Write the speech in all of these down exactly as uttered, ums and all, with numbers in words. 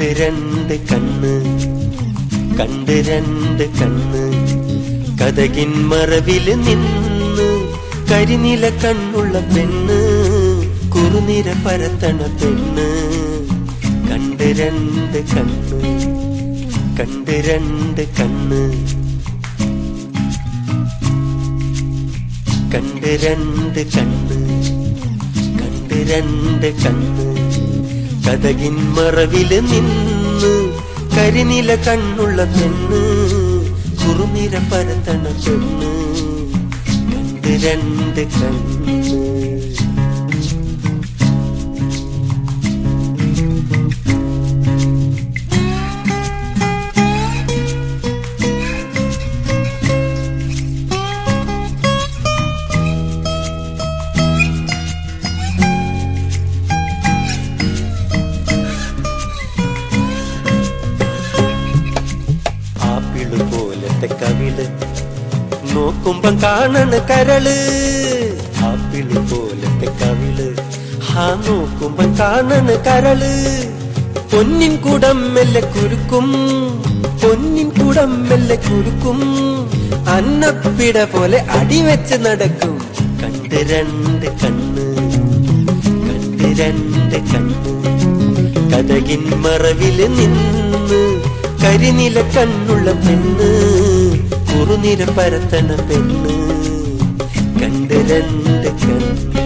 കണ്ട് രണ്ട് കണ്ണ് കണ്ട് രണ്ട് കണ്ണ് കതകിൻ മറവില് നിന്ന് കരിനില കണ്ണുള്ള പെണ്ണ് കുറുനിര പരത്തണ പെണ്ണ് കണ്ട് രണ്ട് കണ്ണ് കണ്ട് രണ്ട് കണ്ണ് കണ്ട് രണ്ട് കണ്ണ് കണ്ട് രണ്ട് കണ്ണ് കതകിൻ മറവില് നിന്ന് കരിനില കണ്ണുള്ള പെണ്ണ് കുറുനിര പരത്തണ പെണ്ണ് കണ്ട് രണ്ട് കണ്ണ് പോലത്തെ കവിള് നോക്കുമ്പം കാണണ് കരള് ആപ്പിള് പോലത്തെ കവിള് ഹാ നോക്കുമ്പം കാണണ് കരള് പൊന്നിൻ കുടം മെല്ലെ കുരുക്കും പൊന്നിൻ കുടം മെല്ലെ കുരുക്കും അന്നപ്പിട പോലെ അടിവെച്ച് നടക്കും കണ്ട് രണ്ട് കണ്ണ് കണ്ട് രണ്ട് കണ്ണ് കതകിൻ മറവില് നിന്ന് കരിനില കണ്ണുള്ള പെണ്ണ് കുറുനിര പരത്തണ പെണ്ണ് കണ്ട് രണ്ട് കണ്ണ്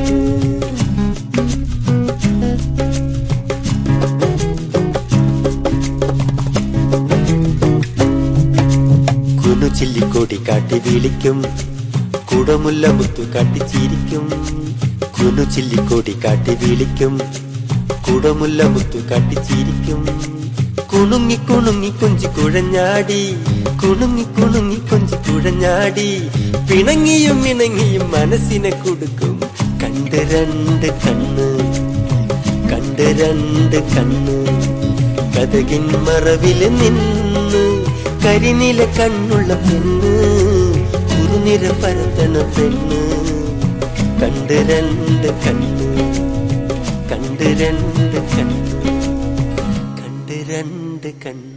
കുനു ചില്ലിക്കോടി കാട്ടി വിളിക്കും കുടമുല്ല മുത്തു കാട്ടി ചിരിക്കും കുനു ചില്ലിക്കോടി കാട്ടി വിളിക്കും കുടമുല്ല മുത്തു കാട്ടി ചിരിക്കും കുണുങ്ങി കുണുങ്ങി കൊഞ്ചി കുഴഞ്ഞാടി കുണുങ്ങി കുണുങ്ങി കൊഞ്ചി കുഴഞ്ഞാടി പിണങ്ങിയും ഇണങ്ങിയും മനസ്സിനെ കൊടുക്കും കണ്ട് രണ്ട് കണ്ണ് കണ്ട് രണ്ട് കണ്ണ് കതകിൻ മറവില് നിന്ന് കരിനില കണ്ണുള്ള പെണ്ണ് കുറുനിര പരത്തണ പെണ്ണ് കണ്ട് രണ്ട് കണ്ണ് കണ്ട് രണ്ട് കണ്ണ് രണ്ട് കണ്ണ്